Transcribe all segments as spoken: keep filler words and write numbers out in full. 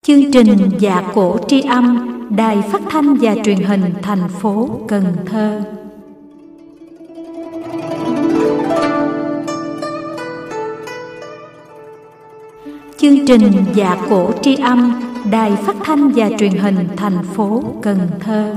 Chương trình Dạ Cổ Tri Âm, Đài Phát thanh và Truyền hình thành phố Cần Thơ. Chương trình Dạ Cổ Tri Âm, Đài Phát thanh và Truyền hình thành phố Cần Thơ.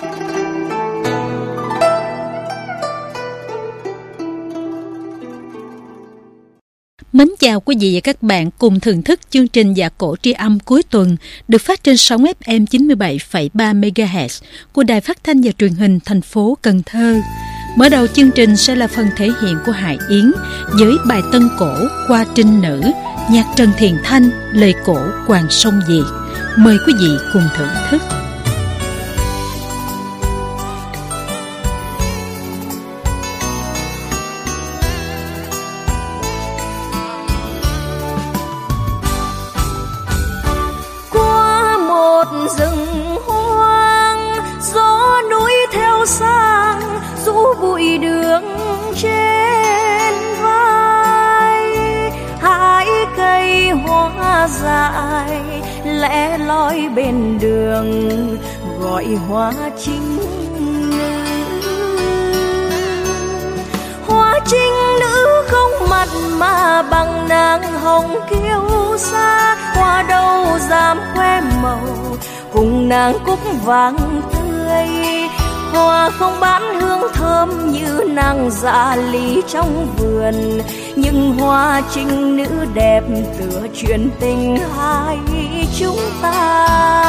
Mến chào quý vị và các bạn cùng thưởng thức chương trình Dạ Cổ Tri Âm cuối tuần được phát trên sóng ép em chín mươi bảy phẩy ba mê ga héc của Đài Phát thanh và Truyền hình thành phố Cần Thơ. Mở đầu chương trình sẽ là phần thể hiện của Hải Yến với bài tân cổ Qua Trinh Nữ, nhạc Trần Thiền Thanh, lời cổ Hoàng Sông Việt. Mời quý vị cùng thưởng thức. Rừng hoang gió núi theo sang rũ bụi đường trên vai, hai cây hoa dại lẻ loi bên đường gọi hoa trinh nữ. Hoa trinh nữ không mặt mà bằng nàng hồng kiêu sa, hoa đâu dám khoe màu cùng nàng cúc vàng tươi. Hoa không bán hương thơm như nàng dạ lý trong vườn, nhưng hoa trinh nữ đẹp tựa chuyện tình hai chúng ta.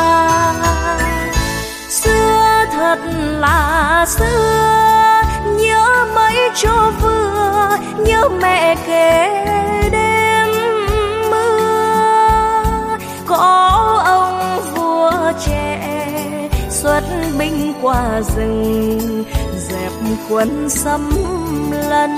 Xưa thật là xưa, nhớ mấy cho vừa, nhớ mẹ kể đêm mưa. Có ông trẻ xuất binh qua rừng dẹp quân xâm lấn.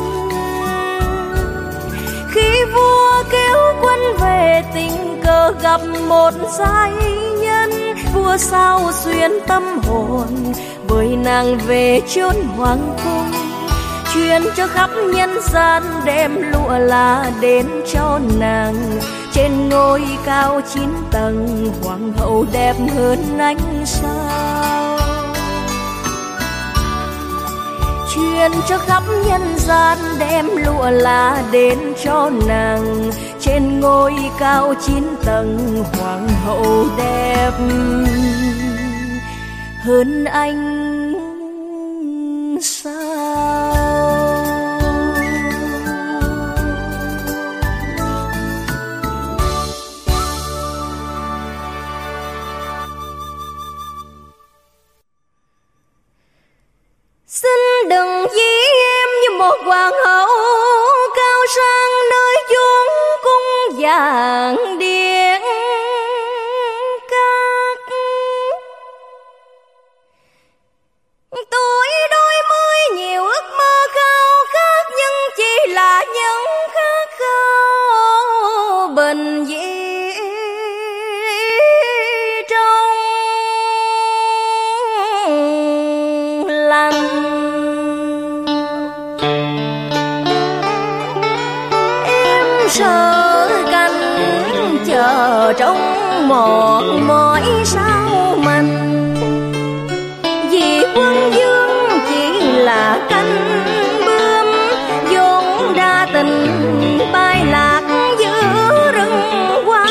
Khi vua kéo quân về tình cờ gặp một giai nhân, vua sao xuyên tâm hồn với nàng về chốn hoàng cung, truyền cho khắp nhân gian đem lụa là đến cho nàng. Trên ngôi cao chín tầng hoàng hậu đẹp hơn ánh sao, truyền cho khắp nhân gian đem lụa là đến cho nàng. Trên ngôi cao chín tầng hoàng hậu đẹp hơn ánh sao. Xin đừng dí em như một hoàng hậu cao sang nơi chốn cung vàng điện cát. Tuổi đôi mươi nhiều ước mơ khao khát, nhưng chỉ là những khát khao bình dị trong lành. Sợ canh chờ trong một mỏi sao manh, vì quân vương chỉ là cánh bướm vốn đa tình bay lạc giữa rừng hoa.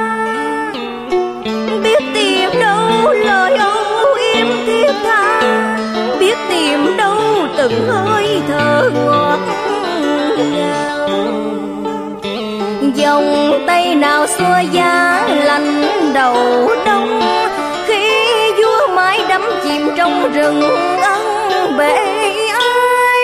Biết tìm đâu lời âu yếm thiết tha, biết tìm đâu từng hơi thở ngọt ngào. Dòng tay nào xua giá lạnh đầu đông, khi vua mãi đắm chìm trong rừng ân bể ai.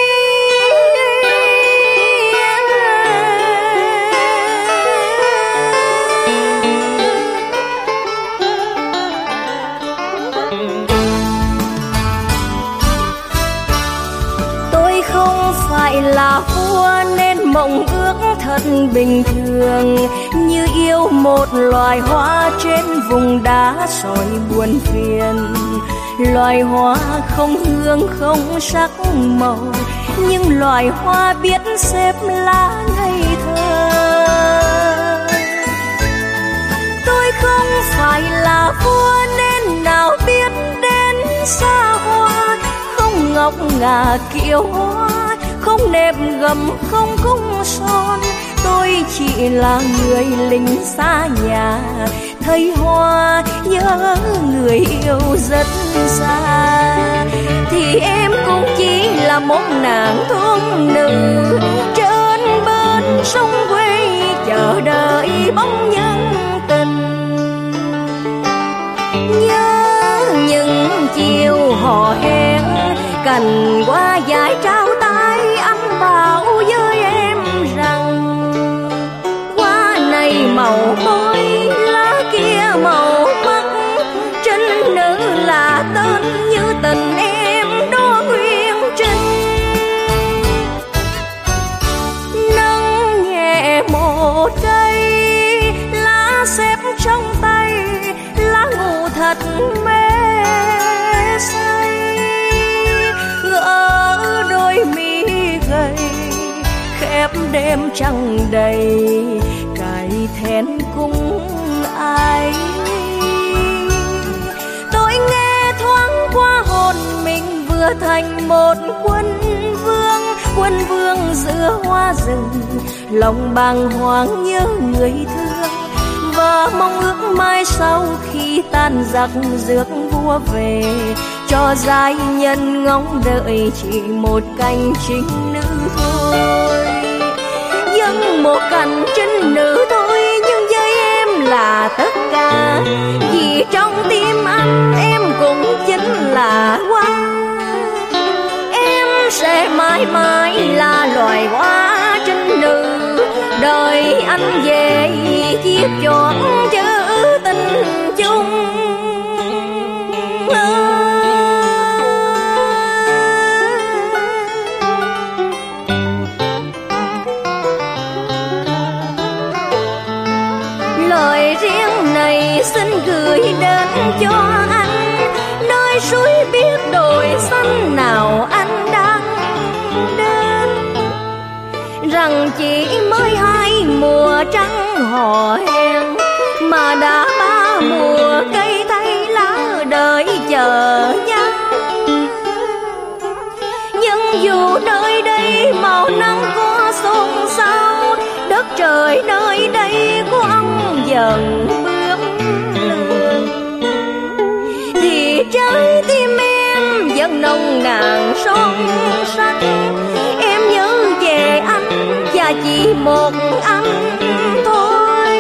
Tôi không phải là vua nên mộng ước thật bình thường, như yêu một loài hoa trên vùng đá sỏi buồn phiền. Loài hoa không hương không sắc màu, nhưng loài hoa biết xếp lá ngây thơ. Tôi không phải là vua nên nào biết đến xa hoa, không ngọc ngà kiệu hoa, không nếp gấm, không cung son. Tôi chỉ là người lính xa nhà, thấy hoa nhớ người yêu rất xa. Thì em cũng chỉ là một nàng thôn nữ trên bên sông quê, chờ đợi bóng nhân tình. Nhớ những chiều hò hẹn, cành hoa dại trao tay, anh bảo với em rằng hoa này màu môi, lá kia màu mắt, trinh nữ là tên như tình em đó Nguyên Trinh. Nâng nhẹ một cây lá xếp trong tay, lá ngủ thật mê say, gỡ đôi mi gầy khép đêm trăng đầy, cài then cung ai. Tôi nghe thoáng qua hồn mình vừa thành một quân vương, quân vương giữa hoa rừng, lòng bàng hoàng nhớ người thương, và mong ước mai sau khi tan giặc rước vua về, cho giai nhân ngóng đợi chỉ một cành trinh nữ thôi. Dâng một cành trinh nữ thôi, nhưng với em là tất cả, vì trong tim anh em cũng chính là hoa. Em sẽ mãi mãi là loài hoa trinh nữ, đời anh về chiếc chọn chữ tình chung. Lời riêng này xin gửi đến cho anh, nơi suối biết đồi xanh nào anh đang đến. Rằng chỉ mới hai mùa trăng hò hẹn, mà đã ba mùa cây thay lá đợi chờ nhau. Nhưng dù nơi đây màu nắng có xôn xao, đất trời nơi đây có ông dần bước lường, thì trái tim em vẫn nồng nàn son sắc. Em nhớ về anh và chỉ một anh thôi.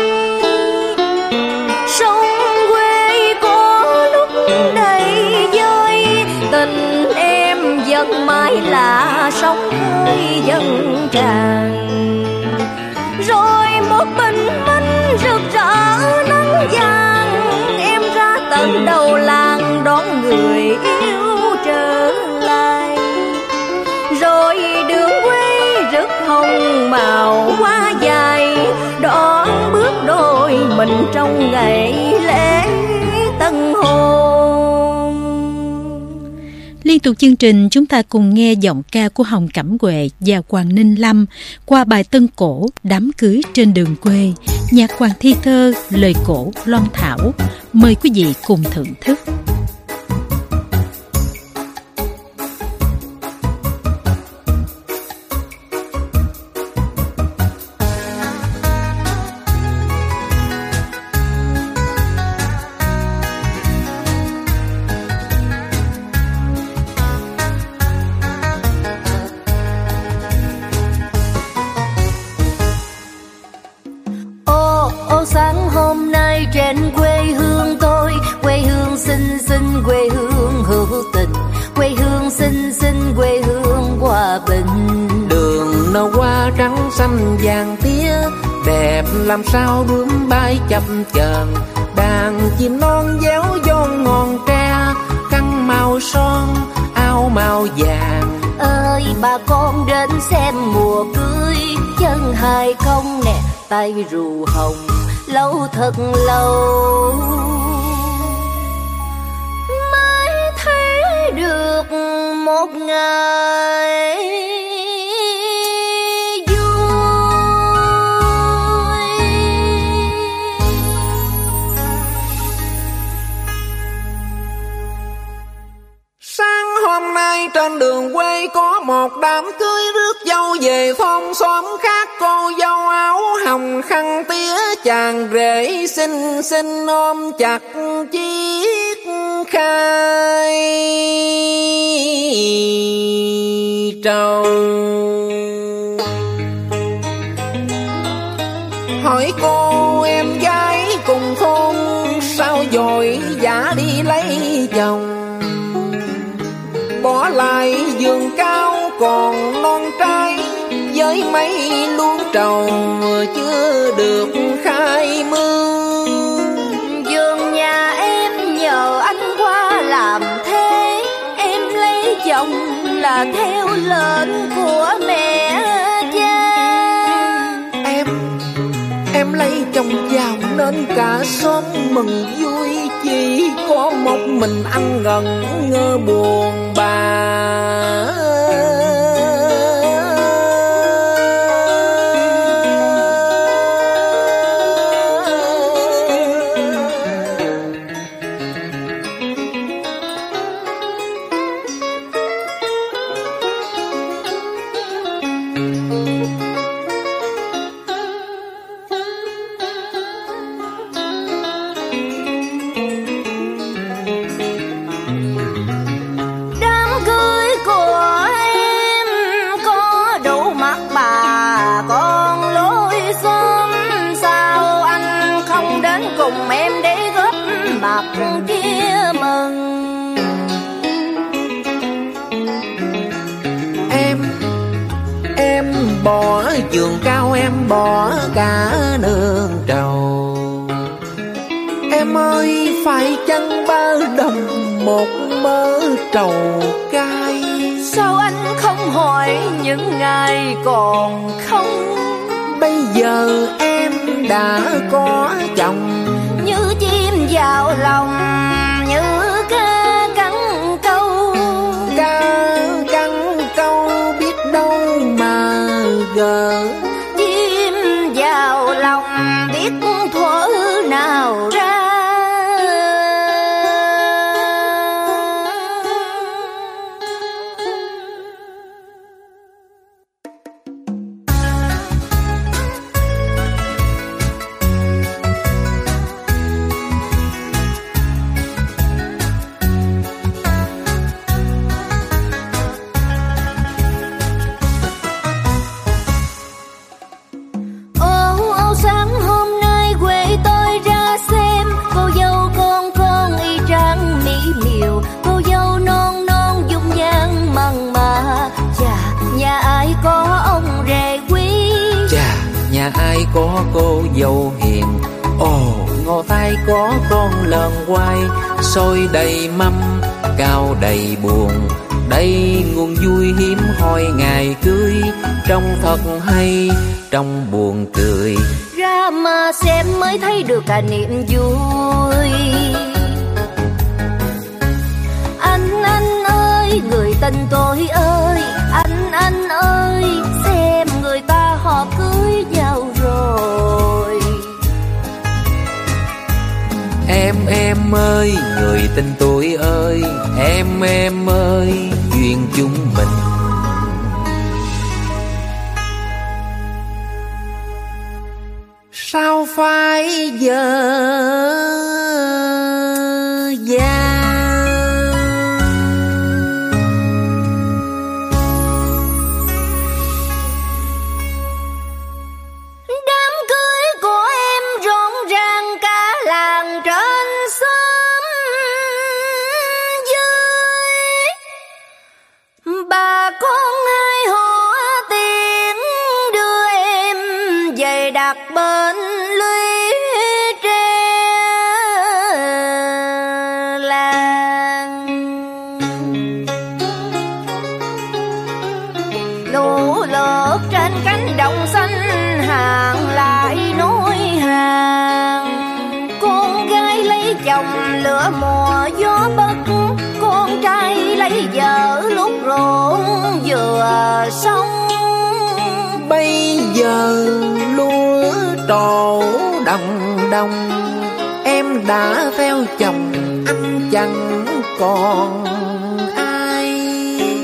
Sông quê có lúc đầy vơi, tình em vẫn mãi là sóng hơi dâng tràn. Rồi một bình minh rực rỡ nắng vàng, em ra tận đầu làng đón người yêu trở lại. Rồi đường quê rực hồng màu hoa dài, đón bước đôi mình trong ngày lễ tân hôn. Liên tục chương trình, chúng ta cùng nghe giọng ca của Hồng Cẩm Huệ và Hoàng Ninh Lâm qua bài tân cổ Đám cưới trên đường quê, nhạc Hoàng Thi Thơ, lời cổ Loan Thảo. Mời quý vị cùng thưởng thức. Sáng hôm nay trên quê hương tôi, quê hương xinh xinh, quê hương hữu tình, quê hương xinh xinh, quê hương hòa bình. Đường nâu hoa trắng xanh vàng tía, đẹp làm sao bướm bay chập chờn. Đàn chim non déo giòn ngọn tre, khăn màu son, áo màu vàng. Ơi bà con đến xem mùa cưới, chân hai không nè, tay rù hồng, lâu thật lâu mới thấy được một ngày vui. nay trên đường quê có một đám cưới, rước dâu về thôn xóm khác, cô dâu áo hồng khăn tía, chàng rể xinh xinh ôm chặt chiếc khai trầu. Hỏi cô em gái cùng thôn sao dội vã đi lấy chồng, bỏ lại vườn cao còn non trai, với mấy luống trầu chưa được khai mương. Vườn nhà em nhờ anh qua làm thế, em lấy chồng là theo lệnh của mẹ cha. Em, em lấy chồng vào nên cả xóm mừng vui, chỉ có một mình anh ngần ngơ buồn bà. Kia mừng em, em bỏ vườn cao, em bỏ cả nương trầu. Em ơi phải chăng ba đồng một mớ trầu cay? Sao anh không hỏi những ngày còn không? Bây giờ em đã có chồng, như chim vào lòng, như cá cắn câu. Cá cắn câu biết đâu mà gỡ, chim vào lòng biết thuở nào ra. Ai có cô dâu hiền, ồ ngò tay có con lợn quay, xôi đầy mâm cao đầy buồn, đây nguồn vui hiếm hoi ngày cưới, trông thật hay trong buồn cười. Ra mà xem mới thấy được cả niềm vui. Anh anh ơi người tình tôi ơi, anh anh ơi xem người ta họ cưới nhau rồi. Em em ơi người tình tôi ơi, em em ơi duyên chúng mình. Sao phải giờ già? Bên lũy tre làng, lũ lượt trên cánh đồng xanh hàng lại nối hàng. Con gái lấy chồng lửa mùa gió bất, con trai lấy vợ lúc ruộng vừa xong. Bây giờ lúa trổ đồng đồng, em đã theo chồng anh chẳng còn ai.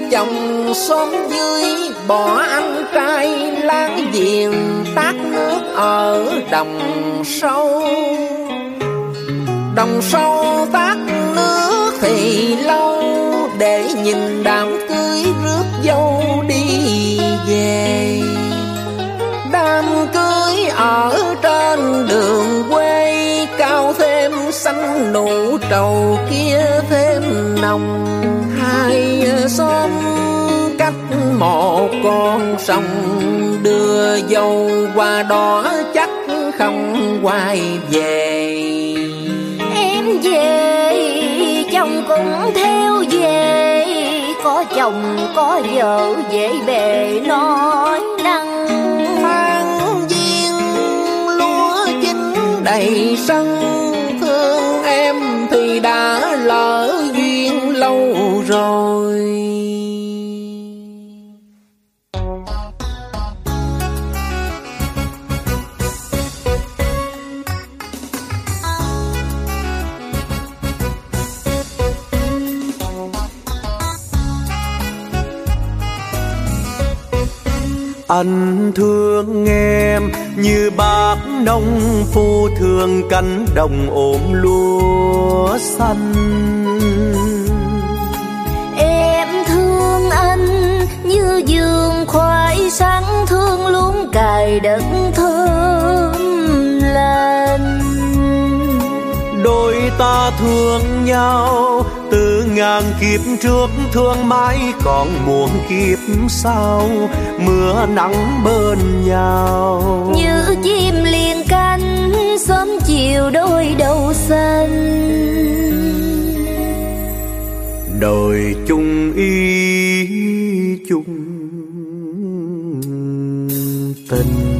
chồng xóm dưới bỏ anh trai láng giềng tát nước ở đồng sâu. Đồng sâu tát nước thì lâu, để nhìn đám cưới rước dâu đi về. Đám cưới ở trên đường quê, cao thêm xanh nụ trầu kia thêm nồng. Hai xóm cách một con sông, đưa dâu qua đó chắc không quay về. Em về chồng cũng theo về, có chồng có vợ dễ bề nói năng. Tháng giêng lúa chín đầy sân, thương em thì đã lỡ duyên lâu rồi. Anh thương em như bác nông phu thương cánh đồng ôm lúa xanh. Em thương anh như vườn khoai sắn, thương luôn cài đất thơm lành. Đôi ta thương nhau từ ngàn kiếp trước, thương mãi còn muôn kiếp sau, mưa nắng bên nhau. Như chim liền cánh sớm chiều đôi đầu xanh. Đời chung ý chung tình.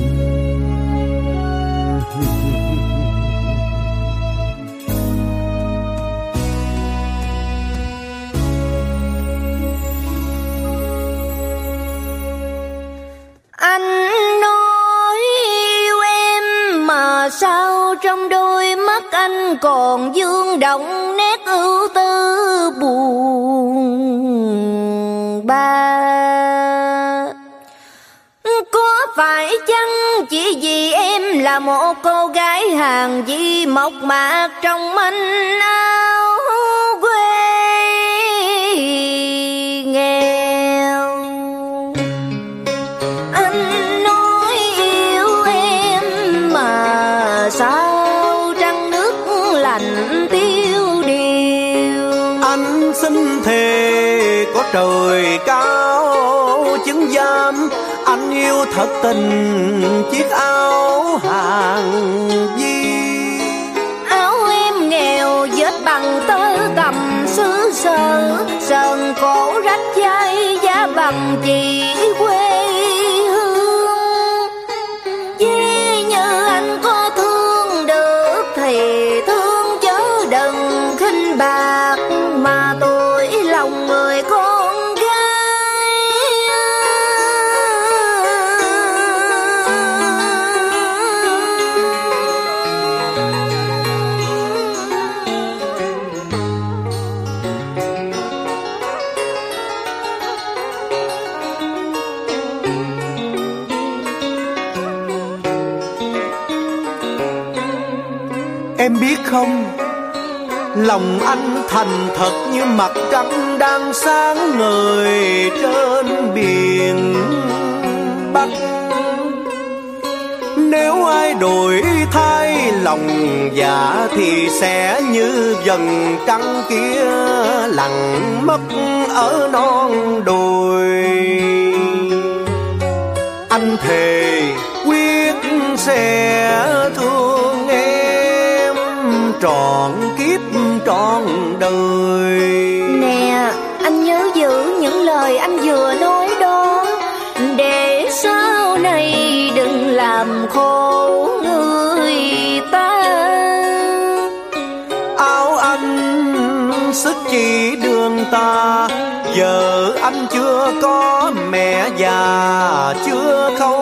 Anh nói yêu em mà sao trong đôi mắt anh còn vương động nét ưu tư buồn bã. Có phải chăng chỉ vì em là một cô gái hàng di mộc mạc trong manh áo quê nghèo? Anh nói yêu em mà sao trăng nước lạnh tiêu điều. Anh xin thề có trời cao chứng giam, anh yêu thật tình chiếc áo hàng di. Áo em nghèo vết bằng tơ tằm xứ sở, sờn cổ rách vai giá bằng chỉ quê hương. Vì như anh có thương được thì thương chớ đừng khinh bạc, mà tôi lòng người con Em biết không, lòng anh thành thật như mặt trăng đang sáng ngời trên biển Bắc. Nếu ai đổi thay lòng dạ thì sẽ như vầng trăng kia lặng mất ở non đồi. Anh thề quyết sẽ thương em trọn kiếp trọn đời. Nè, anh nhớ giữ những lời anh vừa nói đó, để sau này đừng làm khổ người ta. Áo anh sức chỉ đường ta, giờ anh chưa có mẹ già chưa khâu.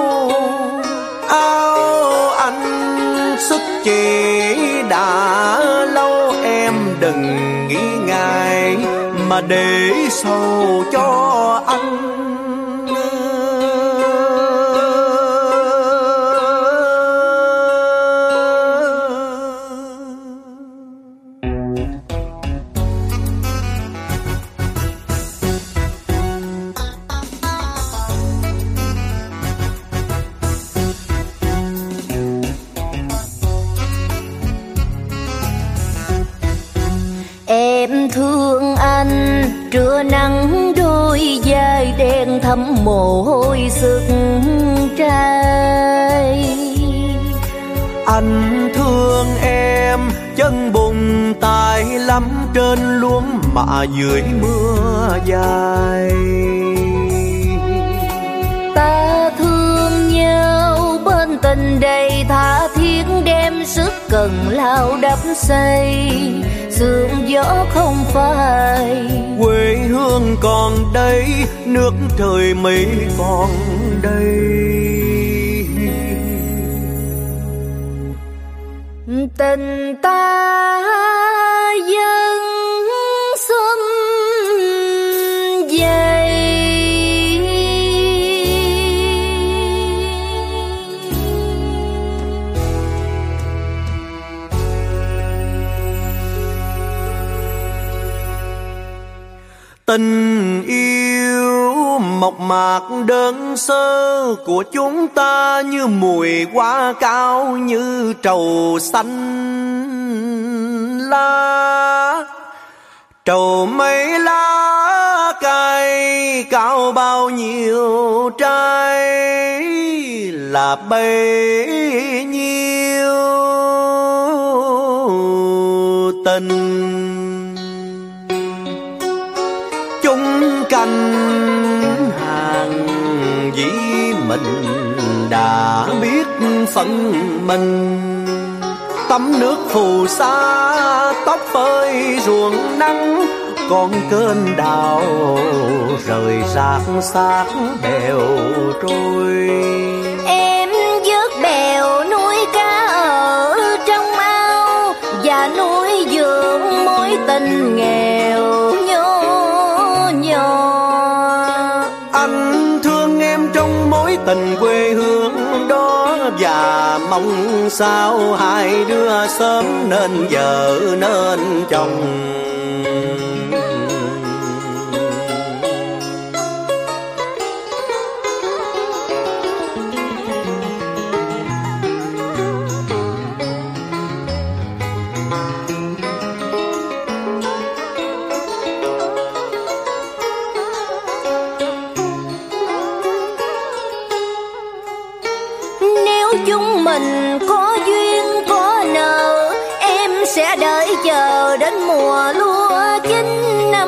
Áo anh sức chỉ đã lâu, em đừng nghĩ ngại mà để sầu cho anh. Em thương anh trưa nắng đôi vai đen thấm mồ hôi sức trai. Anh thương em chân bùn tay lắm trên luống mà dưới mưa dài. Ta thương nhau bên tình đầy tha thiết đem sức cần lao đắp xây. Sương gió không phai, quê hương còn đây, nước trời mây còn đây. Tình ta vẫn sum vầy. Tình yêu mộc mạc đơn sơ của chúng ta như mùi hoa cao, như trầu xanh lá. Trầu mấy lá cây cao bao nhiêu trái, là bấy nhiêu tình. Canh hàng dĩ mình đã biết phận mình. Tắm nước phù sa tóc phơi ruộng nắng, con kênh đào rời rạc xác bèo trôi. Em vớt bèo nuôi cá ở trong ao và nuôi dưỡng mối tình nghèo. Tình quê hương đó và mong sao hai đứa sớm nên vợ nên chồng. Chúng mình có duyên có nợ, em sẽ đợi chờ đến mùa lúa chín năm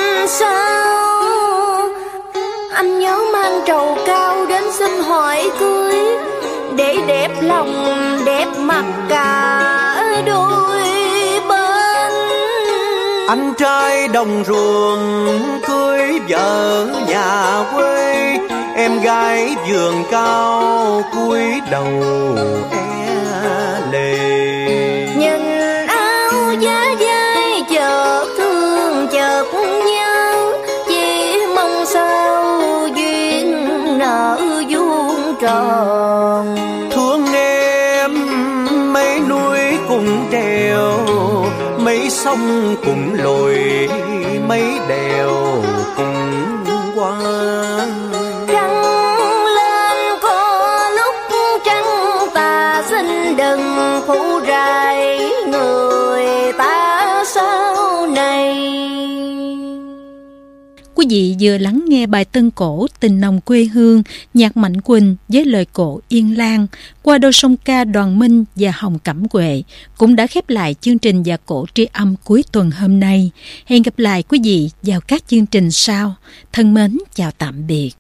sau. Anh nhớ mang trầu cao đến xin hỏi cưới, để đẹp lòng đẹp mặt cả đôi bên. Anh trai đồng ruộng cưới vợ nhà quê, em gái vườn cao cúi đầu e lệ. Nhìn áo giá dai chợt thương chợt nhớ, chỉ mong sao duyên nợ vuông tròn. Thương em mấy núi cùng treo, mấy sông cùng lội, mấy đèo cùng qua. Đừng phụ rài người ta sau này. Quý vị vừa lắng nghe bài tân cổ Tình nồng quê hương, nhạc Mạnh Quỳnh với lời cổ Yên Lan qua đôi song ca Đoàn Minh và Hồng Cẩm Huệ cũng đã khép lại chương trình Nhạc Cổ Tri Âm cuối tuần hôm nay. Hẹn gặp lại quý vị vào các chương trình sau. Thân mến chào tạm biệt.